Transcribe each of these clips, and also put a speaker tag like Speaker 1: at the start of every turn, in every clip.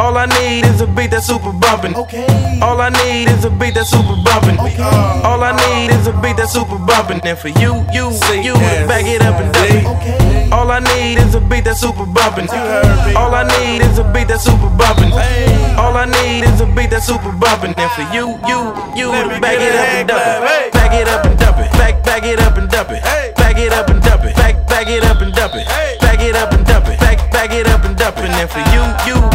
Speaker 1: All I need is a beat that's super bumpin'.
Speaker 2: Okay.
Speaker 1: All I need is a beat that's super bumpin'.
Speaker 2: Okay.
Speaker 1: All I need is a beat that's super bumpin'. And for you to back it up and dump it.
Speaker 2: Okay.
Speaker 1: All I need is a beat that's super bumpin'. All I need is a beat that's super bumpin'. All I need is a beat that's super bumpin'. And for you to back it up and dump it. Back it up and dump it. Back it up and dump it. Back it up and dump it. Back it up and dump it. Back it up and dump it. Back it up and dump it. And for you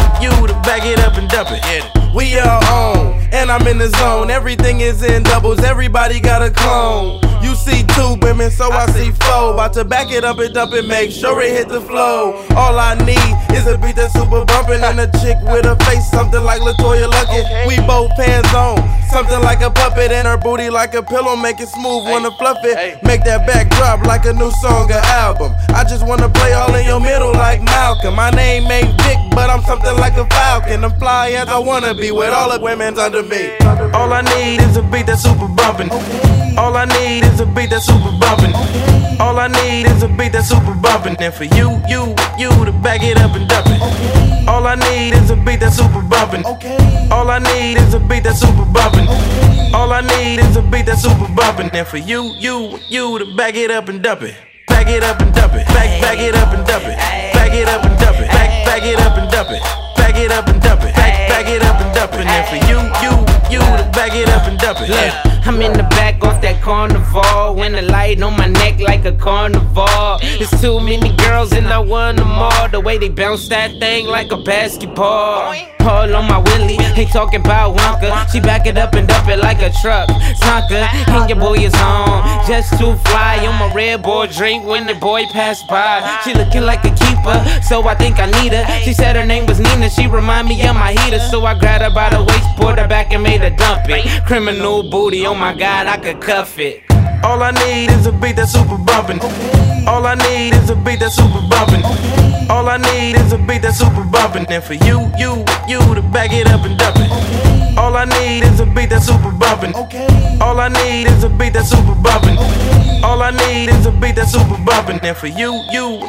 Speaker 1: to back it up and dump it.
Speaker 2: We are on, and I'm in the zone. Everything is in doubles, everybody got a clone. You see two women, so I see four. About to back it up and dump it, make sure it hit the flow. All I need is a beat that's super bumpin', and a chick with a face something like LaToya Luckett. We both hands on, something like a puppet, and her booty like a pillow, make it smooth, wanna fluff it. Make that back drop like a new song or album. I just wanna play all in your middle like Malcolm. My name ain't Vic, but I'm something like a falcon. I'm fly as I wanna be with all the women's under me.
Speaker 1: All I need is a beat that's super bumpin'. All I need is a beat that's super bumpin'. All I need is a beat that's super bumpin'. And for you to back it up and dump it. All I need is a beat that's super bumpin'. All I need is a beat that's super bumpin'. All I need is a beat that's super bumpin'. And for you to back it up and dump it. Back it up and dump it. Back it up and dump it. Back it up and dump it. Back it up and dump it. Back it up and dump it. Back it up and dump it. And for you to back it up and dump it.
Speaker 3: I'm in the back off that carnival, when the light on my neck like a carnival. There's too many girls and I want them all. The way they bounce that thing like a basketball. All on my willy, ain't talking about Wonka. She back it up and dump it like a truck. Tonka, and your boy is home. Just to fly on my Red Bull drink when the boy passed by. She looking like a keeper, so I think I need her. She said her name was Nina, she remind me of my heater. So I grabbed her by the waist, pulled her back and made her dump it. Criminal booty, oh my God, I could cuff it.
Speaker 1: All I need is a beat that's super bumpin'. All I need is a beat that's super bumpin'. All I need is a beat that's super bumpin'. And for you to back it up and dump it. All I need is a beat that's super bumpin'. All I need is a beat that's super bumpin'. All I need is a beat that's super bumpin'. And for you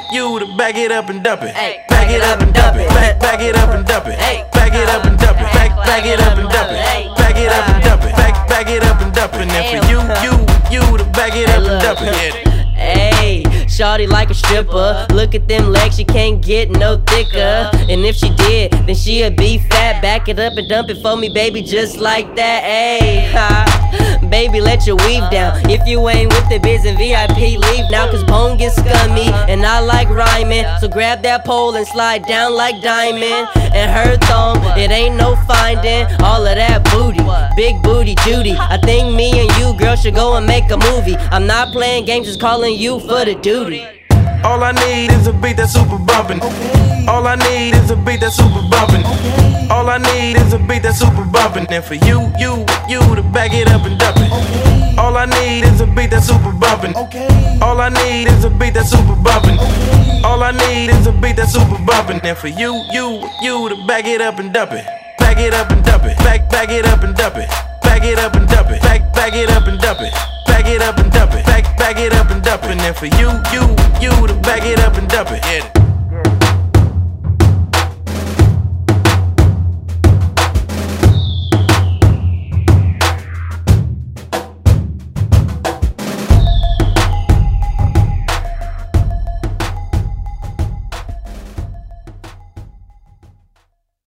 Speaker 1: to back it up and dump it. Back it up and dump it. Back it up and dump it. Back it up and dump it. Back it up and dump it. Back it up and dump it. Back it up and dump it. And for you to back it up and dump it.
Speaker 4: Ayy, shawty like a stripper. Look at them legs, she can't get no thicker. And if she did, then she'd be fat. Back it up and dump it for me, baby, just like that. Ayy, ha. Baby, let your weave down. If you ain't with the biz and VIP, leave now, cause bone gets scummy and I like rhyming. So grab that pole and slide down like Diamond. And her thong, it ain't no finding all of that booty, big booty Judy. I think me and you, girl, should go and make a movie. I'm not playing games, just calling you for the duty.
Speaker 1: All I need is a beat that's super bumpin'. All I need is a beat that's super bumpin'. All I need is a beat that's super bumpin'. And for you to back it up and dump it. All I need is a beat that's super bumpin'. All I need is a beat that's super bumpin'. All I need is a beat that's super bumpin'. And for you to back it up and dump it. Back it up and dump it. Back it up and dump it. Back it up and dump it. Back it up and dump it. Back it up and dump it. Back it up and dump it. And then for you to back it up and dump it.